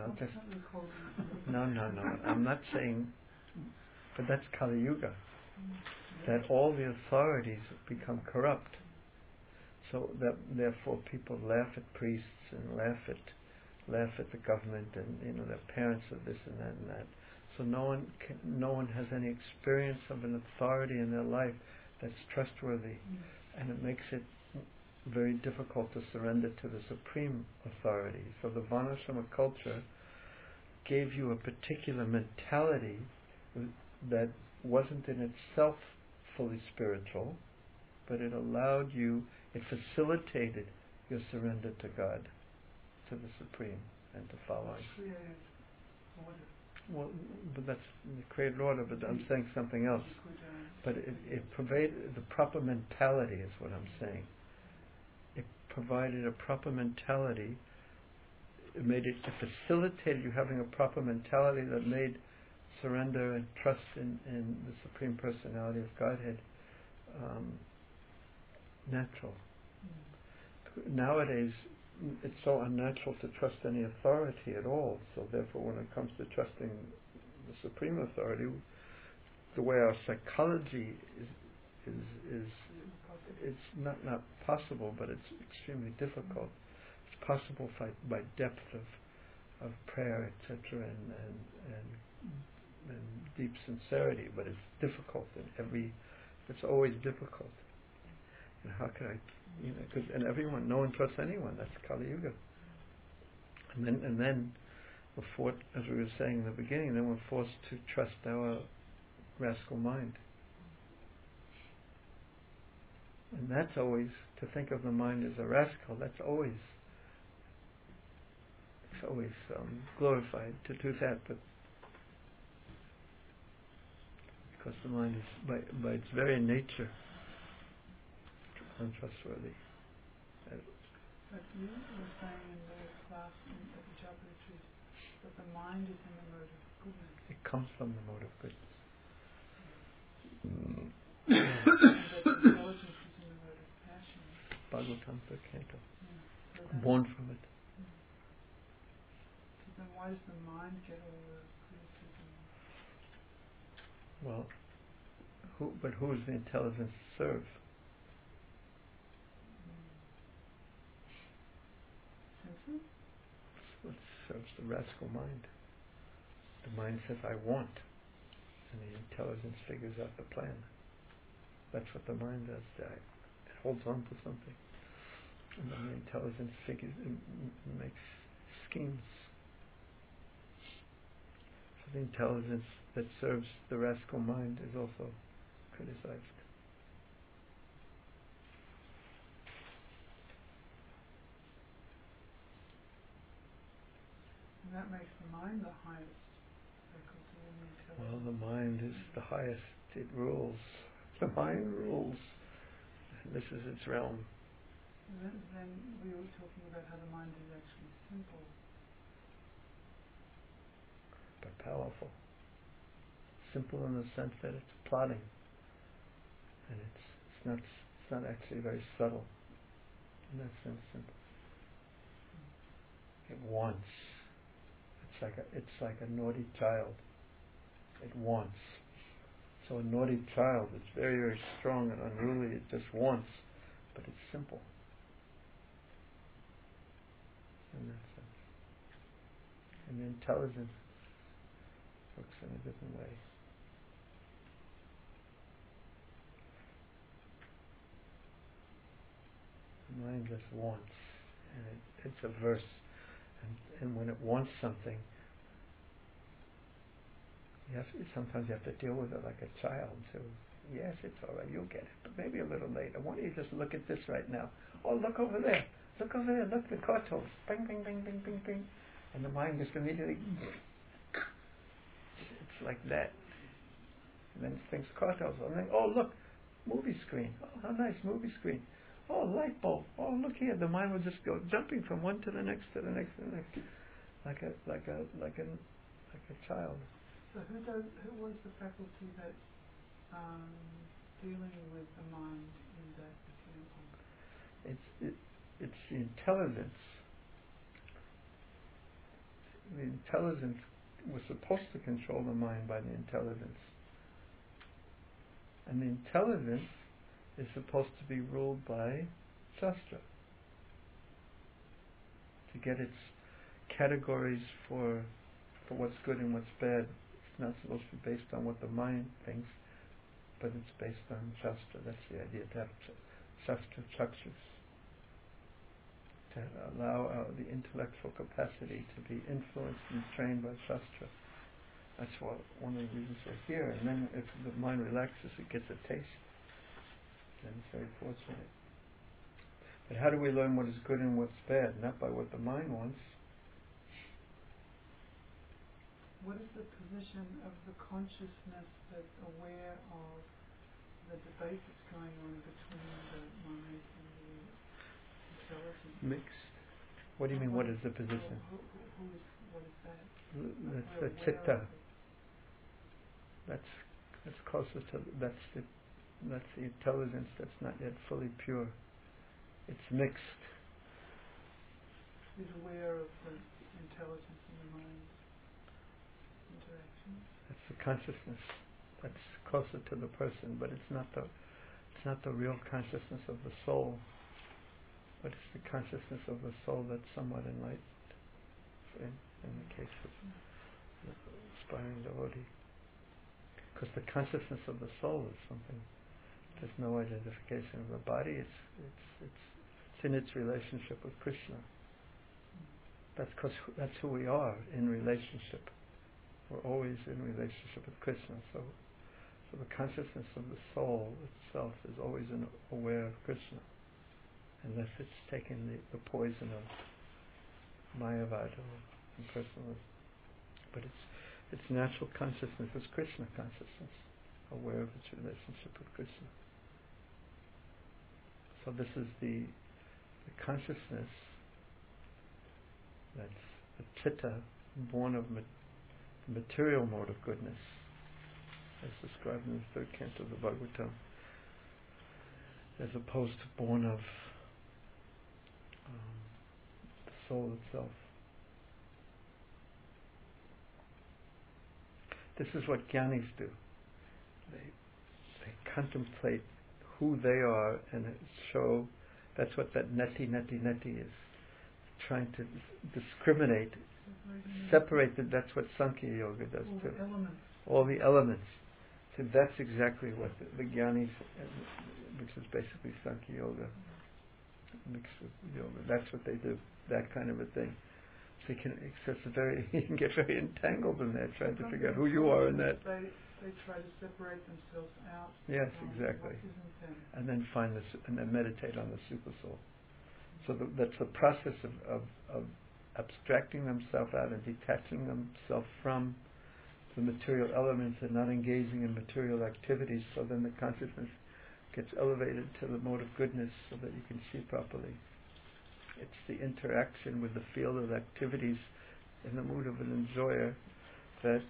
I'm not saying, but that's Kali Yuga. That all the authorities become corrupt. So that therefore people laugh at priests and laugh at the government and their parents of this and that and that. So no one has any experience of an authority in their life that's trustworthy, and it makes it very difficult to surrender to the supreme authority. So the Varnashrama culture gave you a particular mentality that wasn't in itself fully spiritual, but it allowed you, it facilitated your surrender to God, to the Supreme, and to following. Well, but that's the created order, but I'm saying something else. But it provided the proper mentality, is what I'm saying. It provided a proper mentality. It facilitated you having a proper mentality that made surrender and trust in the Supreme Personality of Godhead natural. Nowadays, it's so unnatural to trust any authority at all. So therefore, when it comes to trusting the Supreme Authority, the way our psychology is it's not possible, but it's extremely difficult. It's possible by depth of prayer, etc., and deep sincerity, but it's difficult it's always difficult. And how can I, no one trusts anyone. That's Kali Yuga. And then we're as we were saying in the beginning, then we're forced to trust our rascal mind. And that's always, to think of the mind as a rascal, it's always glorified to do that, but because the mind is by its very nature untrustworthy. But you were saying in the class at the Japa retreat that the mind is in the mode of goodness. It comes from the mode of goodness. And that the intelligence is in the mode of passion. Bhagavatam third canto. So Born from it. So then why does the mind get all the criticism? Well, who is the intelligence serve? Senses? It serves the rascal mind. The mind says, I want. And the intelligence figures out the plan. That's what the mind does. It holds on to something. And then the intelligence makes schemes. So the intelligence that serves the rascal mind is also criticized. And that makes the mind the highest faculty in the intelligence. Well, the mind is the highest. It rules. The mind rules. And this is its realm. And then we were talking about how the mind is actually simple. But powerful. Simple in the sense that it's plotting. And it's not actually very subtle. In that sense, simple. It wants. It's like a naughty child. It wants. So a naughty child is very, very strong and unruly. It just wants, but it's simple. In that sense. And the intelligence works in a different way. The mind just wants, and it's averse. And when it wants something, sometimes you have to deal with it like a child. So, yes, it's all right, you'll get it, but maybe a little later. Why don't you just look at this right now? Oh, look over there. Look over there. Look, the cartels. Bing, bing, bing, bing, bing, bing. And the mind just immediately, it's like that. And then it thinks cartels. And then, oh, look, movie screen. Oh, how nice, movie screen. Oh, light bulb. Oh, look here. The mind will just go jumping from one to the next to the next to the next, like a like a child. So who was the faculty that's dealing with the mind in that example? It's the intelligence. The intelligence was supposed to control the mind by the intelligence. And the intelligence is supposed to be ruled by Shastra. To get its categories for what's good and what's bad. It's not supposed to be based on what the mind thinks, but it's based on Shastra. That's the idea, to have Shastra chakshus. To allow the intellectual capacity to be influenced and trained by Shastra. That's one of the reasons we're here. And then if the mind relaxes, it gets a taste. Then it's very fortunate. But how do we learn what is good and what's bad? Not by what the mind wants. What is the position of the consciousness that's aware of the debate that's going on between the mind and the intelligence? Mixed. What do you mean, what is the position? What is that? That's the chitta. That's closer to, that's the intelligence that's not yet fully pure. It's mixed. Is aware of the intelligence in the mind interaction. That's the consciousness. That's closer to the person, but it's not the real consciousness of the soul. But it's the consciousness of the soul that's somewhat enlightened. In the case of the aspiring devotee. Because the consciousness of the soul is something. There's no identification of the body. It's in its relationship with Krishna. That's because that's who we are in relationship. We're always in relationship with Krishna. So the consciousness of the soul itself is always aware of Krishna, unless it's taken the poison of Mayavad or impersonalism. But its natural consciousness is Krishna consciousness, aware of its relationship with Krishna. So this is the consciousness that's a chitta born of the material mode of goodness, as described in the third canto of the Bhagavatam, as opposed to born of the soul itself. This is what jnanis do. They contemplate who they are and show. That's what that neti is. Trying to discriminate, separate. That's what Sankhya Yoga does too. All the elements. So that's exactly what the jnanis, which is basically Sankhya Yoga, mixed with yoga. That's what they do. That kind of a thing. So you can get very entangled in that, trying to figure out who you are in that. They try to separate themselves out. Yes, exactly. And then find this, and then meditate on the super soul. So that's the process of abstracting themselves out and detaching themselves from the material elements and not engaging in material activities. So then the consciousness gets elevated to the mode of goodness, so that you can see properly. It's the interaction with the field of activities in the mood of an enjoyer that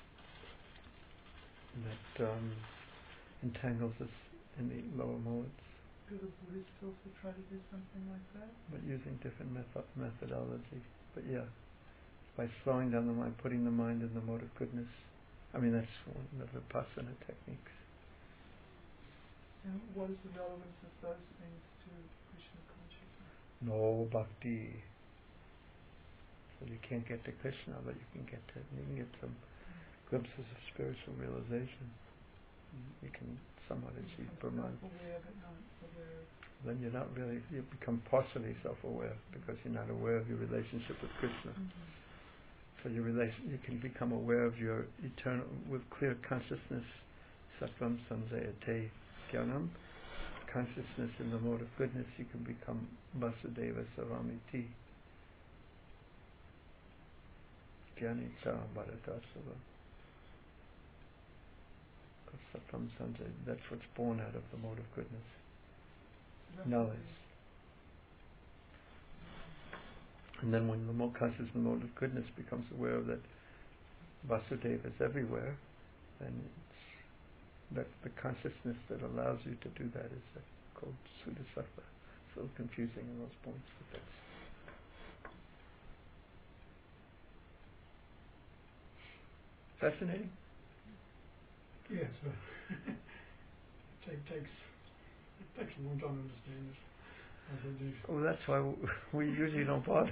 entangles us in the lower modes. Do the Buddhists also try to do something like that? But using different methodology. But yeah, by slowing down the mind, putting the mind in the mode of goodness. I mean, that's one of the Vipassana techniques. And what is the relevance of those things to Krishna consciousness? No bhakti. So you can't get to Krishna, but you can get some glimpses of spiritual realization. You can somewhat achieve Brahman. Then you're not really, you become partially self-aware, because you're not aware of your relationship with Krishna. So you can become aware of your eternal, with clear consciousness, sattvam samjayate jnanam, consciousness in the mode of goodness. You can become Vasudeva Savamiti, jnani charam bharatasava. Sattvam samjaya, that's what's born out of the mode of goodness. Knowledge. And then when the more conscious the mode of goodness becomes aware of that Vasudeva is everywhere, then the consciousness that allows you to do that is called Sudasattva. It's a little confusing in those points, but that's fascinating. Yeah, so it takes a long time to understand it. As I do. Well, that's why we usually don't bother.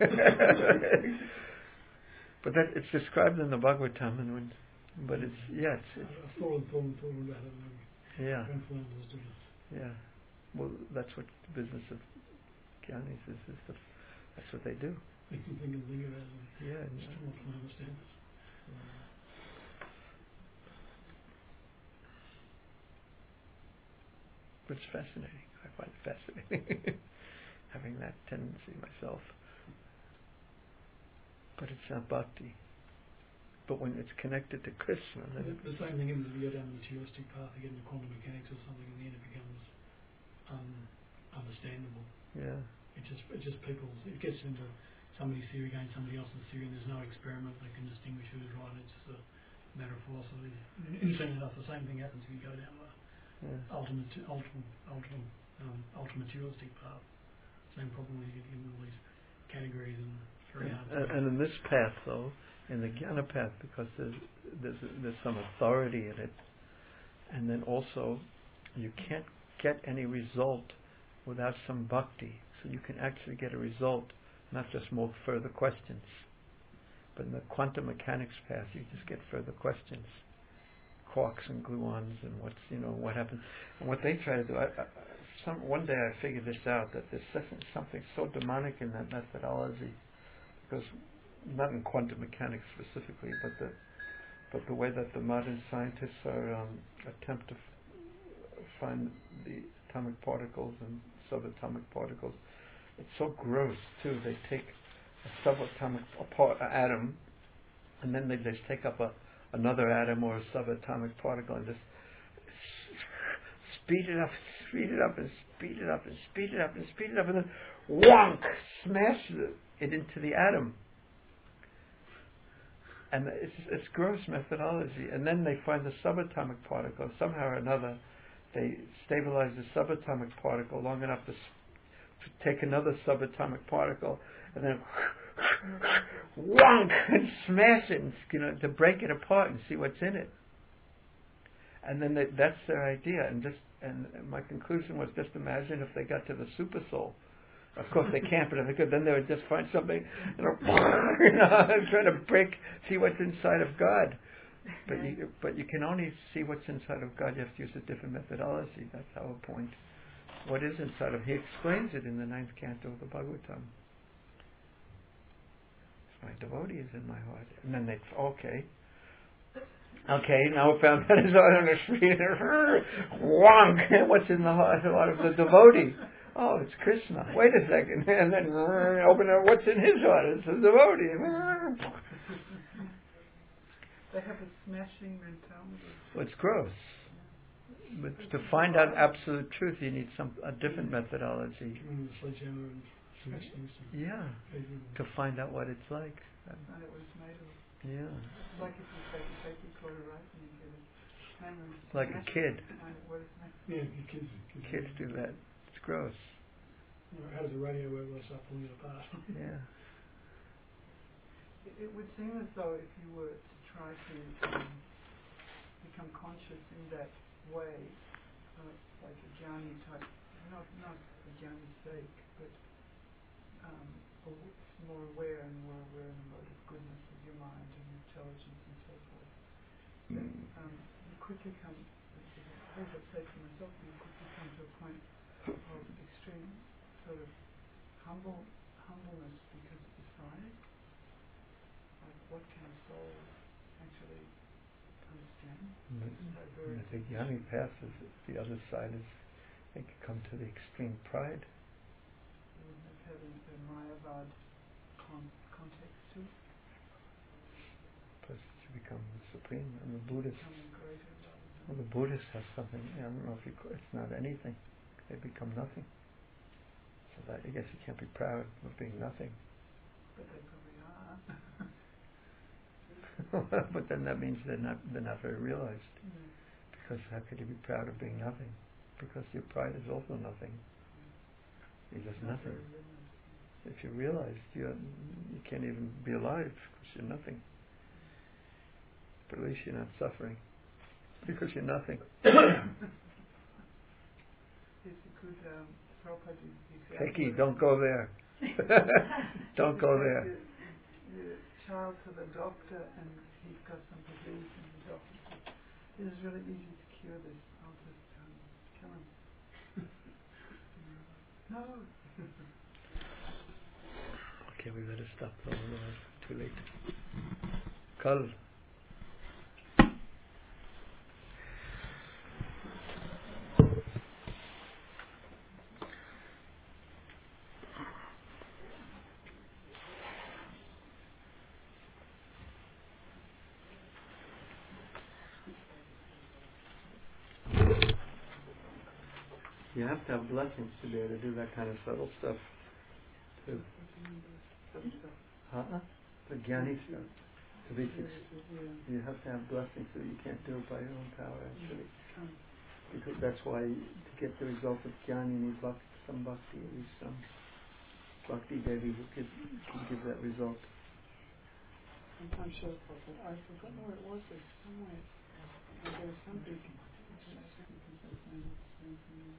But it's described in the Bhagavatam, but it's I thought about it. yeah. Painful and understood it. Yeah. Well, that's what the business of Gyanis is. That's what they do. They can think about it. Yeah. Still not trying to understand it. But it's fascinating. I find it fascinating. Having that tendency myself. But it's not bhakti. But when it's connected to Krishna, then the same thing is if you go down the materialistic path, you get into quantum mechanics or something, and then it becomes understandable. yeah. It gets into somebody's theory against somebody else's theory, and there's no experiment that can distinguish who's right. It's just a matter of philosophy. Interestingly enough, the same thing happens if you go down the ultra-materialistic path. Same problem when you get into all these categories and very hard. And in this path, though, in the Jnana path, because there's some authority in it, and then also you can't get any result without some bhakti. So you can actually get a result, not just more further questions. But in the quantum mechanics path, you just get further questions, quarks and gluons, and what happens. And what they try to do, one day I figured this out, that there's something so demonic in that methodology, because not in quantum mechanics specifically, but the way that the modern scientists are attempt to find the atomic particles and subatomic particles. It's so gross too. They take a subatomic atom, and then they just take up another atom or a subatomic particle and just speed it up, and speed it up, and speed it up, and speed it up, and then wonk, smash it into the atom. And it's gross methodology. And then they find the subatomic particle. Somehow or another, they stabilize the subatomic particle long enough to take another subatomic particle, and then wonk, and smash it, and, to break it apart and see what's in it. And then that's their idea. And my conclusion was, just imagine if they got to the super soul. Of course they can't, but if they could, then they would just find something, trying to see what's inside of God. But you can only see what's inside of God. You have to use a different methodology. That's our point. What is inside of? He explains it in the 9th canto of the Bhagavatam. My devotee is in my heart, and then they okay, now we found that his heart on the street. Wonk! What's in the heart of the devotee? Oh, it's Krishna. Wait a second. And then open up, what's in his heart? It's the devotee. They have a smashing mentality. Well, it's gross. But to find out absolute truth, you need a different methodology. Yeah. To find out what it's like. And it was made of. Yeah. It's like if you take a tape recorder, right, and you get a hammer and like a kid. What is that? Yeah, Kids do that. It's gross. How does the radio work when I start pulling it apart? Yeah. It would seem as though if you were to try to become conscious in that way, like a jnani type, not a jnani's sake, but more aware in the mode of goodness of your mind and intelligence and so forth, then you quickly come, as I say for myself, you quickly come to a point of extreme sort of humbleness because of the size. Like, what can a soul actually understand? I think Jnani path is the other side is they can come to the extreme pride. Wouldn't that have a Mayavad context too? Because to become supreme, and the Buddhists have something. I don't know if it's not anything. They become nothing. So that I guess you can't be proud of being nothing. But they probably are. But then that means they're not very realized. Because how could you be proud of being nothing? Because your pride is also nothing. You're just nothing. If you realize you can't even be alive because you're nothing. But at least you're not suffering because you're nothing. Keki, don't go there. Don't go there. The child to the doctor and he's got some disease and the doctor says, it is really easy to cure this. I'll just kill him. No. Okay, we better stop though. Too late. Kal. You have to have blessings to be able to do that kind of subtle stuff too. The jnani stuff. To be you have to have blessings so you can't do it by your own power actually. Because that's why to get the result of jnana you need some bhakti, at least some bhakti devi who can give that result. I'm sure I've forgotten where it was, it's somewhere. There's some big